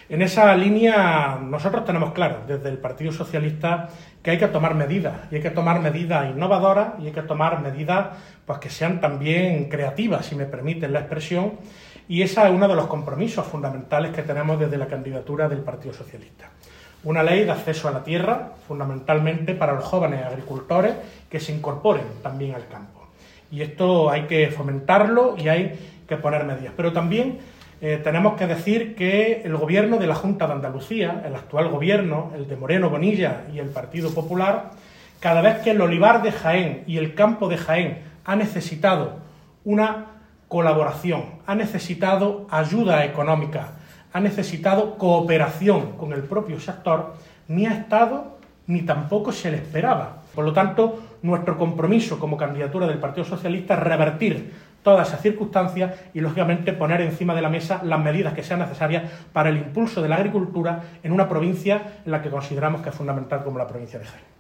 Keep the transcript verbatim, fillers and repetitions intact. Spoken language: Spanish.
En esa línea nosotros tenemos claro desde el Partido Socialista que hay que tomar medidas, y hay que tomar medidas innovadoras y hay que tomar medidas pues, que sean también creativas, si me permiten la expresión, y ese es uno de los compromisos fundamentales que tenemos desde la candidatura del Partido Socialista. Una ley de acceso a la tierra, fundamentalmente para los jóvenes agricultores que se incorporen también al campo. Y esto hay que fomentarlo y hay que poner medidas. Pero también eh, tenemos que decir que el gobierno de la Junta de Andalucía, el actual gobierno, el de Moreno Bonilla y el Partido Popular, cada vez que el olivar de Jaén y el campo de Jaén ha necesitado una colaboración, ha necesitado ayuda económica, ha necesitado cooperación con el propio sector, ni ha estado ni tampoco se le esperaba. Por lo tanto, nuestro compromiso como candidatura del Partido Socialista es revertir todas esas circunstancias y, lógicamente, poner encima de la mesa las medidas que sean necesarias para el impulso de la agricultura en una provincia en la que consideramos que es fundamental como la provincia de Jaén.